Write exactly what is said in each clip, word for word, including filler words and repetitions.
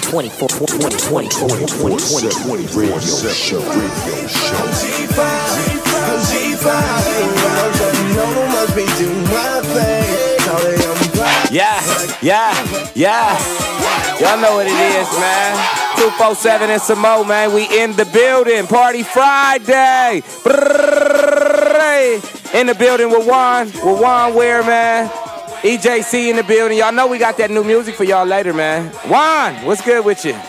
twenty-four, twenty, twenty, twenty, twenty, twenty, radio show, radio show. G five, G five, no must be doing my thing. Yeah, yeah, yeah. Y'all know what it is, man. two four seven and some more, man. We in the building. Party Friday. In the building with Juan, with Juan Ware, man. E J C in the building. Y'all know we got that new music for y'all later, man. Juan, what's good with you?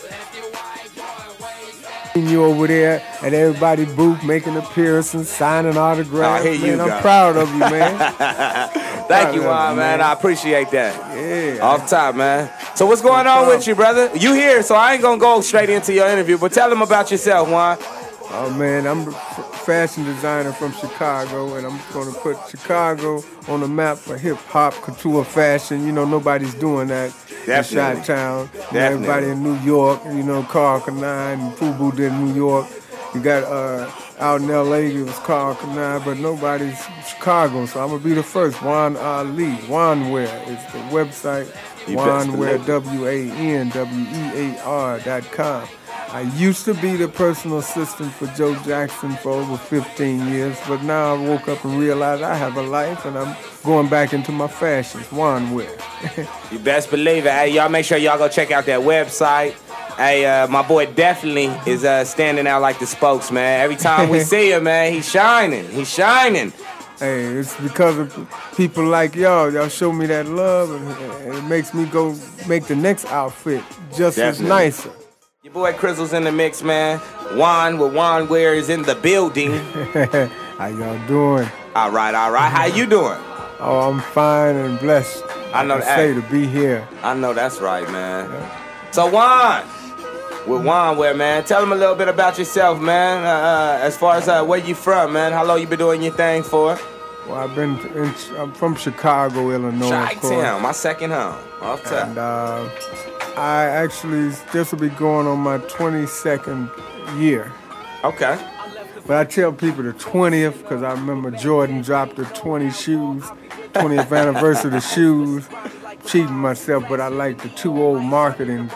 You over there at everybody booth making appearances, signing autographs. Oh, here you man, go. I'm proud of you, man. Thank you, Proud of Juan, you, man. man. I appreciate that. Yeah. Off top, man. So what's going No on problem. with you, brother? You here, so I ain't gonna go straight into your interview, but tell them about yourself, Juan. Oh man, I'm a f- fashion designer from Chicago, and I'm going to put Chicago on the map for hip hop, couture, fashion. You know, nobody's doing that Definitely. in Chi-Town. You know, Definitely. everybody in New York, you know, Carl Kanai and Fubu did New York. You got uh, out in L A, it was Carl Kanai, but nobody's Chicago. So I'm gonna be the first. Juan Ali, Juanware is the website. You best Juanware, believe it. W A N W E A R dot com. I used to be the personal assistant for Joe Jackson for over fifteen years, but now I woke up and realized I have a life, and I'm going back into my fashions. Juanware. You best believe it. Hey, y'all make sure y'all go check out that website. Hey, uh, my boy definitely is uh, standing out like the spokesman. Every time we see him, man, he's shining. He's shining. Hey, it's because of people like y'all. Y'all show me that love, and, and it makes me go make the next outfit just as Definitely. nicer. Your boy Crizzle's in the mix, man. Juan with Juan Ware is in the building. How y'all doing? All right, all right. How you doing? Oh, I'm fine and blessed. I know like that. say to be here. I know that's right, man. So Juan, with Juan Ware, man, tell them a little bit about yourself, man. Uh, uh, as far as uh, where you from, man. How long you been doing your thing for? Well, I've been. In, I'm from Chicago, Illinois. of course. Chi-Town, my second home. Off top. And uh, I actually, this will be going on my twenty-second year. Okay. But I tell people the twentieth because I remember Jordan dropped the twenty shoes, twentieth anniversary of the shoes. Cheating myself, but I like the two old marketing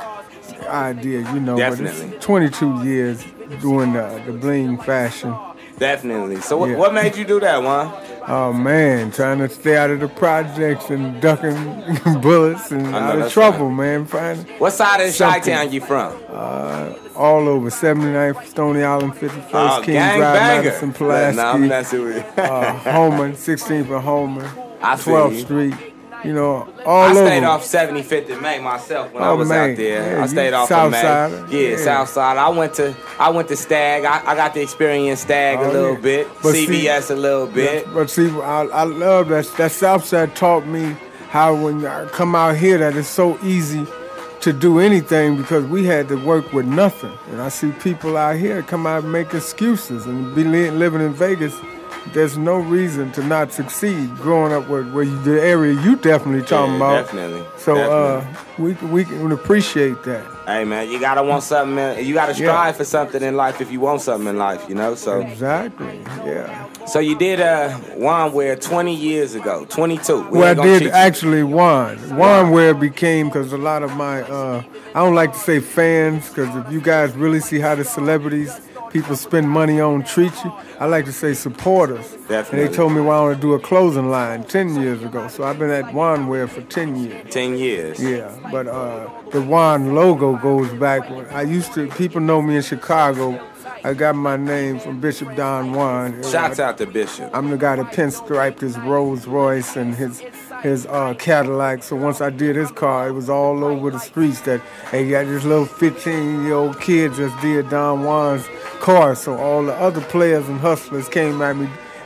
idea, you know. Definitely. But it's twenty-two years doing the, the bling fashion. Definitely. So what, Yeah. what made you do that, Juan? Oh man, trying to stay out of the projects and ducking bullets and I know out of that's trouble, right. man. Finding What side of Something. Chi-Town you from? uh, all over seventy-ninth, Stony Island, fifty-first, Oh, King gang Drive, banger. Madison, Pulaski, Nah, I'm messing with you. uh, Homer, sixteenth and Homer, I feel twelfth you. Street. You know, all I over. stayed off seventy-fifth and May myself when I Oh, was man. out there. Yeah, I stayed you off South of May. Sider. Yeah, Yeah. South Side. I went to I went to Stag. I, I got to experience Stag a Oh, little yeah. bit. But C B S see- a little bit. Yeah, but see, I, I love that. That Southside taught me how when I come out here that it's so easy to do anything because we had to work with nothing. And I see people out here come out and make excuses and be li- living in Vegas. There's no reason to not succeed growing up where, where you, the area you definitely talking Yeah, about. definitely. So uh, Definitely. we we can appreciate that. Hey man, you gotta want something. Man. You gotta strive Yeah. for something in life if you want something in life. You know. So Exactly. Yeah. so you did uh Juan Ware twenty years ago, twenty-two. We Well, I ain't gonna did cheat you. actually Juan. Juan where it became, because a lot of my, uh, I don't like to say fans, because if you guys really see how the celebrities, people spend money on treat you, I like to say supporters. Definitely. And they told me well, I want to do a clothing line ten years ago. So I've been at Juan Ware for ten years. ten years. Yeah, but uh, the Juan logo goes back. When I used to, people know me in Chicago. I got my name from Bishop Don Juan. Shouts out to Bishop. I'm the guy that pinstriped his Rolls Royce and his his uh, Cadillac. So once I did his car, it was all over the streets that, hey, you got this little fifteen-year-old kid just did Don Juan's car. So all the other players and hustlers came at me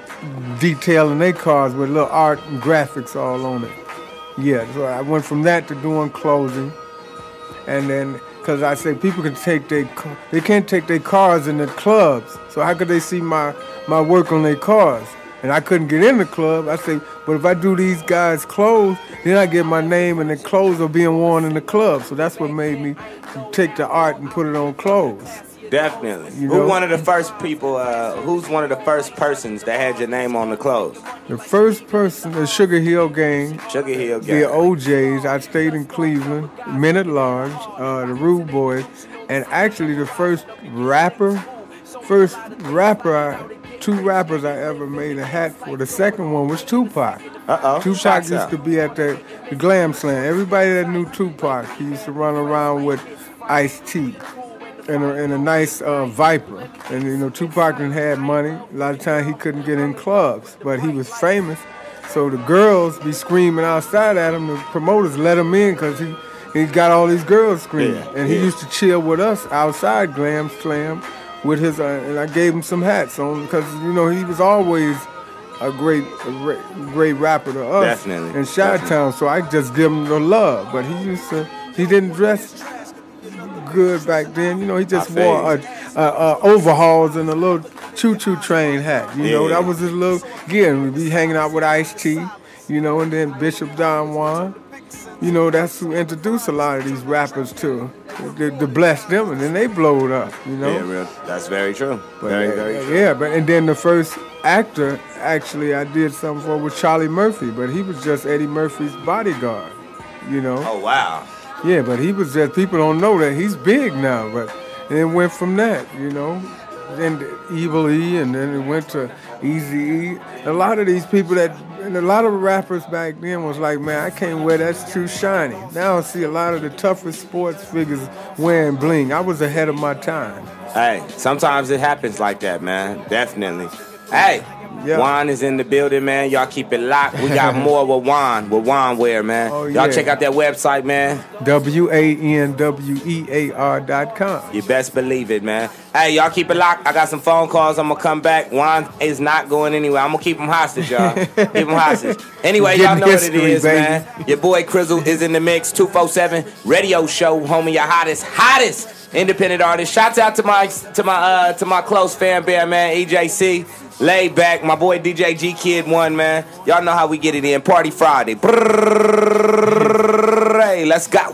detailing their cars with little art and graphics all on it. Yeah, so I went from that to doing clothing. And then, because I say people can take their, ca- they can't take their cars in the clubs. So how could they see my, my work on their cars? And I couldn't get in the club. I say, but if I do these guys' clothes, then I get my name and the clothes are being worn in the club. So that's what made me take the art and put it on clothes. Definitely. You Who know? one of the first people? Uh, who's one of the first persons that had your name on the clothes? The first person, the Sugar Hill Gang, Sugar Hill Gang. the O Js. I stayed in Cleveland, Men at Large, uh, the Rude Boys, and actually the first rapper, first rapper, I, two rappers I ever made a hat for. The second one was Tupac. Uh-oh. Tupac Shots used out. to be at the, the Glam Slam. Everybody that knew Tupac, he used to run around with Ice-T and a, and a nice uh, Viper. And, you know, Tupac done had money. A lot of times he couldn't get in clubs, but he was famous. So the girls be screaming outside at him. The promoters let him in because he, he got all these girls screaming. Yeah, and he yeah. used to chill with us outside Glam Slam with his, uh, and I gave him some hats on because, you know, he was always a great, a great, great rapper to us Definitely, in Chi-Town. So I just give him the love. But he used to, he didn't dress good back then. You know, he just I feel wore you. a, a, a overalls and a little choo-choo train hat. You know, Yeah. that was his little gear. And we'd be hanging out with Ice-T, you know, and then Bishop Don Juan. You know, that's who introduced a lot of these rappers to, to, to bless them, and then they blowed up, you know. Yeah, real. That's very true. But, very, uh, very true. Yeah, but and then the first actor, actually, I did something for was Charlie Murphy, but he was just Eddie Murphy's bodyguard, you know. Oh, wow. Yeah, but he was just, people don't know that he's big now, but and it went from that, you know. Then Evil E, and then it went to Easy E. A lot of these people that, and a lot of rappers back then was like, man, I can't wear that's too shiny. Now I see a lot of the toughest sports figures wearing bling. I was ahead of my time. Hey, sometimes it happens like that, man. Definitely. Hey, Yeah. Juan is in the building, man. Y'all keep it locked. We got more with Juan, with Juan wear, man. Oh, Y'all yeah. check out that website, man. W A N W E A R dot com. You best believe it, man. Hey, y'all keep it locked. I got some phone calls. I'm going to come back. Juan is not going anywhere. I'm going to keep him hostage, y'all. Keep him hostage. Anyway, y'all Getting know what it history, is, baby. man. Your boy Crizzle is in the mix. two forty-seven Radio Show, homie. Your hottest, hottest independent artist. Shouts out to my to my uh, to my close fan bear, man, E J C. Laid back, my boy D J G Kid one, man. Y'all know how we get it in. Party Friday. Brrrr, hey, let's go.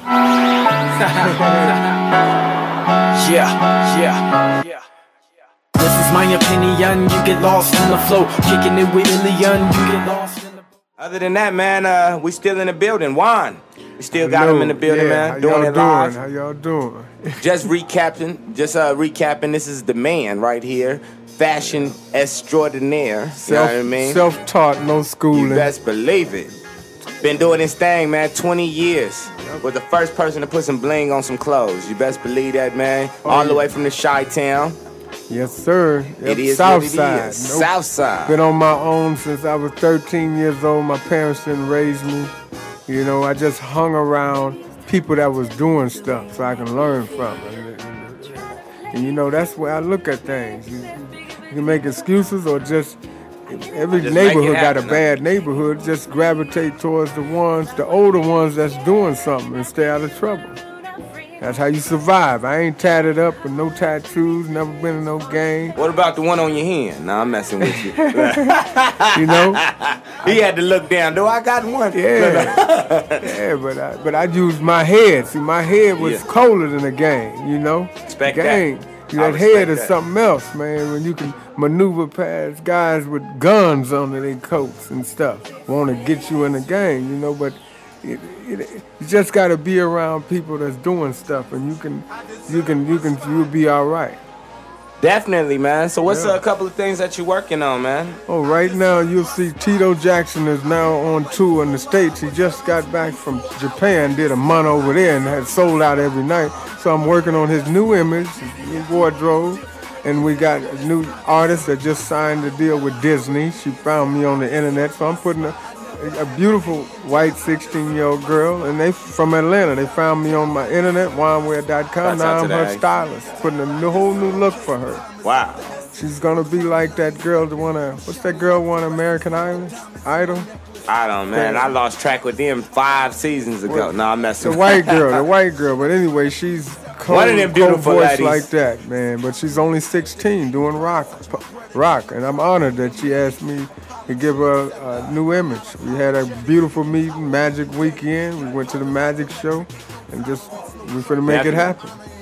Yeah, yeah, yeah. This is my opinion. You get lost in the flow. Kicking it with Ilion. You get lost in the. Other than that, man, uh, we still in the building. Juan, we still got him in the building, yeah, man. How Doing y'all it doing? live. How y'all doing? Just recapping, just uh, recapping. This is the man right here, fashion extraordinaire. You Self, know what I mean? Self-taught, no schooling. You best believe it. Been doing this thing, man, twenty years. Was the first person to put some bling on some clothes. You best believe that, man. Oh, All the yeah. way from the Chi-Town. Yes, sir. It Yep, is South what it side. is. Nope. South side. Been on my own since I was thirteen years old. My parents didn't raise me. You know, I just hung around people that was doing stuff so I can learn from it. And, and you know, that's where I look at things. You, you can make excuses or just, every Just make it neighborhood got a happen, bad neighborhood. Just gravitate towards the ones, the older ones that's doing something and stay out of trouble. That's how you survive. I ain't tatted up with no tattoos, never been in no gang. What about the one on your hand? Nah, I'm messing with you. You know? He had to look down. Do I got one? Yeah, yeah, but I, but I used my head. See, my head was Yeah. colder than a gang, you know? Respect that. gang. I That respect head is that. something else, man. When you can maneuver past guys with guns under their coats and stuff, want to get you in the gang, you know? But it, it, you just got to be around people that's doing stuff, and you can, you can, you can, you'll be all right. Definitely, man. So what's Yeah. a couple of things that you're working on, man? Oh, right now you'll see Tito Jackson is now on tour in the States. He just got back from Japan, did a month over there, and had sold out every night. So I'm working on his new image, his wardrobe, and we got a new artist that just signed a deal with Disney. She found me on the internet, so I'm putting a, a beautiful white sixteen-year-old girl, and they from Atlanta. They found me on my internet, winewear dot com. Shouts out Now to I'm her that. stylist, putting a new, whole new look for her. Wow. She's gonna be like that girl that won a, what's that girl won American Idol? Idol? I don't know, man. I lost track with them five seasons ago. Well, No, I'm messing The with white girl, the white girl. But anyway, she's cold, One of them beautiful voice ladies. like that, man. But she's only sixteen doing rock, rock, and I'm honored that she asked me to give her a, a new image. We had a beautiful meeting, Magic Weekend. We went to the Magic Show, and just we're gonna make it Definitely. happen.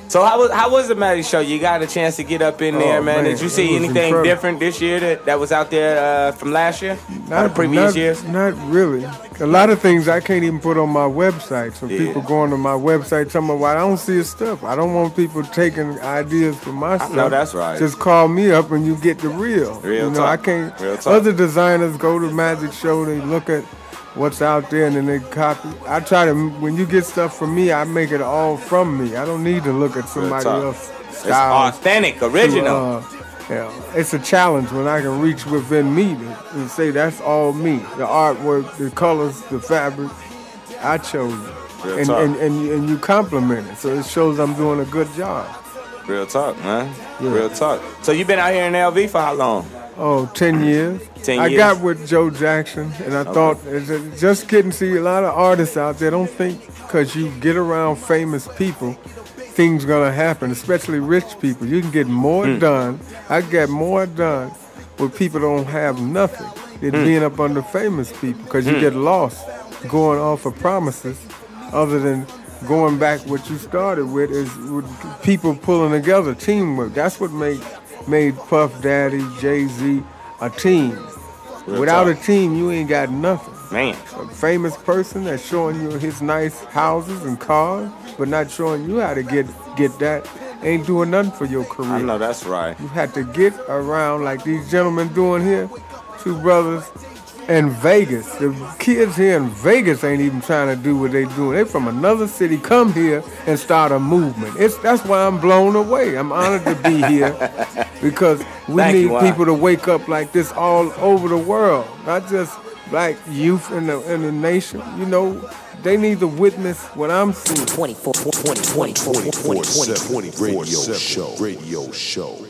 So how was how was the Magic Show? You got a chance to get up in Oh, there, man. man, Did you it see was anything incredible. different this year that, that was out there uh, from last year? Or Not the previous not, years? Not really. A lot of things I can't even put on my website. So Yeah. people going to my website telling me, well, I don't see his stuff. I don't want people taking ideas from my stuff. know that's right. Just call me up and you get the real. Real you know, talk. I can't. Real talk. Other designers go to Magic Show, they look at what's out there and then they copy. I try to, when you get stuff from me, I make it all from me. I don't need to look at somebody talk. else's It's style. authentic, original. Uh, yeah, it's a challenge when I can reach within me to, and say that's all me. The artwork, the colors, the fabric, I chose it. Real And, talk. and, and, and you compliment it, so it shows I'm doing a good job. Real talk, man. Yeah. Real talk. So you been out here in L V for how long? Oh, ten years. ten I years. got with Joe Jackson, and I thought it's a- just getting to see a lot of artists out there. Don't think because you get around famous people, things gonna happen, especially rich people. You can get more Hmm. done. I get more done with people don't have nothing than Hmm. being up under famous people because you get lost going off of promises other than going back what you started with is with people pulling together, teamwork. That's what made made Puff Daddy, Jay-Z a team. Real Without talk. a team, you ain't got nothing. Man. A famous person that's showing you his nice houses and cars, but not showing you how to get get that, ain't doing nothing for your career. I know that's right. You had to get around like these gentlemen doing here, two brothers in Vegas. The kids here in Vegas ain't even trying to do what they doing. They from another city, come here and start a movement. It's that's why I'm blown away. I'm honored to be here because we Thank need you, Juan. people to wake up like this all over the world, not just black youth in the in the nation. You know, they need to witness what I'm seeing. twenty-four, twenty, twenty, twenty, twenty, twenty, twenty, radio show, radio show.